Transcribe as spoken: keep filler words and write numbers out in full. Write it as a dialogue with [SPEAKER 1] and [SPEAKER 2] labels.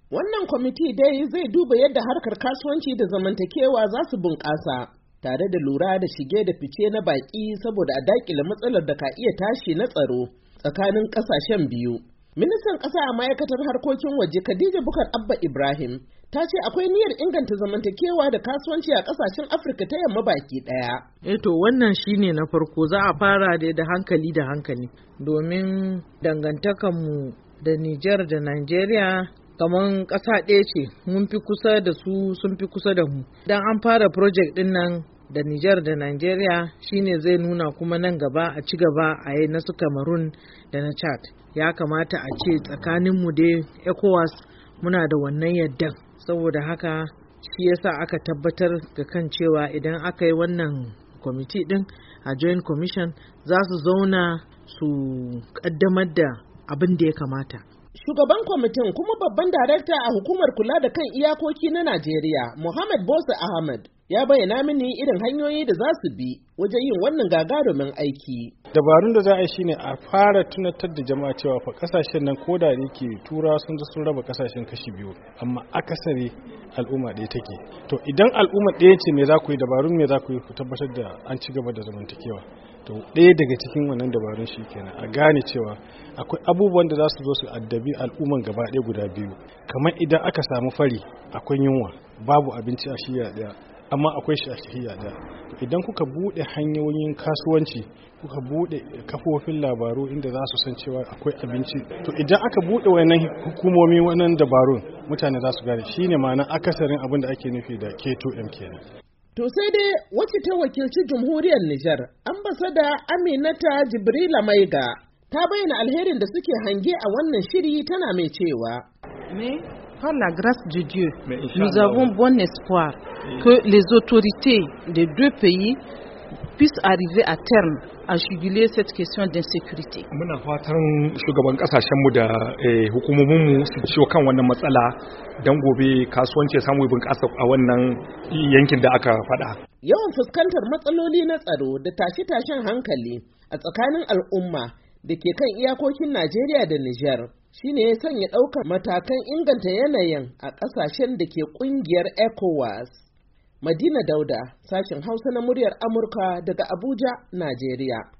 [SPEAKER 1] Wannan kwamiti dai zai duba yadda harkar kasuwanci da zamantakewa za su bunƙasa, tare da lura da shige da fice na baƙi saboda a daƙile matsalar da ka iya tashi na tsaro tsakanin ƙasashen biyu. Ministan ƙasa a ma'aikatar harkokin waje Khadija Bukar Abba Ibrahim ta ce akwai niyyar inganta zamantakewa da kasuwanci a ƙasashen Afirka ta yamma baki ɗaya.
[SPEAKER 2] Eh to wannan shine na farko, za a fara da hankali da hankali domin dangantakanmu da Nijar da Najeriya kamar ƙasa ɗaya ce, mun fi kusa da su sun fi kusa da mu. Dan an fara project ɗin nan da Nijar da Najeriya shine zai nuna kuma nan gaba a ci gaba a yi na su Cameroon da na Chad. Ya kamata a ce tsakaninmu dai ECOWAS muna da wannan yaddan. Saboda haka shi yasa aka tabbatar ga kan cewa idan aka yi wannan kwamiti ɗin a Joint Commission za su zauna su ƙaddamar da abin da ya kamata.
[SPEAKER 1] Shugaban kwamitin kuma babban darakta a hukumar kula da kan iyakoki na Najeriya, Muhammad Bosa Ahmed, ya bayyana mini irin hanyoyi da za su bi wajen yin wannan gagarumin aiki.
[SPEAKER 3] Dabarun da za a yi shine a fara tunatar da jama'a cewa fa kasashen nan ko da yake tura sun sun raba kasashen kashi biyu, amma akasari al'umma ɗaya take. To idan al'umma ɗaya ce me za ku yi, dabarun me za ku yi ku tabbatar da an ci gaba da zamantakewa. To ɗaya daga cikin wannan dabarun shi kenan a gane cewa akwai abubuwan da za su zo su addabi al'umman gaba ɗaya guda biyu. Kamar idan aka samu fari akwai yunwa, babu abinci a shiya ɗaya, amma akwai shi a shiya ɗaya. Idan kuka buɗe hanyoyin kasuwanci, kuka buɗe kafofin labaru inda za su san cewa akwai abinci, to idan aka buɗe wannan hukumomi wannan dabarun, mutane za su gane shine ma'ana akasarin abin da ake nufi da K two M kenan.
[SPEAKER 1] To sai dai wacce ta wakilci jamhuriyar Nijar, ambasada Aminata Jibrila Maiga, ta bayyana alherin da suke hange a wannan shiri tana mai cewa.
[SPEAKER 4] Mais par la grâce de Dieu, nous avons bon espoir que les autorités des deux pays puissent arriver à terme à juguler cette question d'insécurité.
[SPEAKER 5] Muna fatan shugaban kasashenmu da hukumominmu su ciwo kan wannan matsala don gobe kasuwanci ya samu bunƙasa a wannan yankin da aka faɗa.
[SPEAKER 1] Yawan fuskantar matsaloli na tsaro da tashe-tashen hankali a tsakanin al'umma da ke kan iyakokin Najeriya da Nijar shine ya sanya ɗaukar matakan inganta yanayin a ƙasashen da ke ƙungiyar ECOWAS. Madina Dauda, sashen Hausa na muryar Amurka daga Abuja, Najeriya.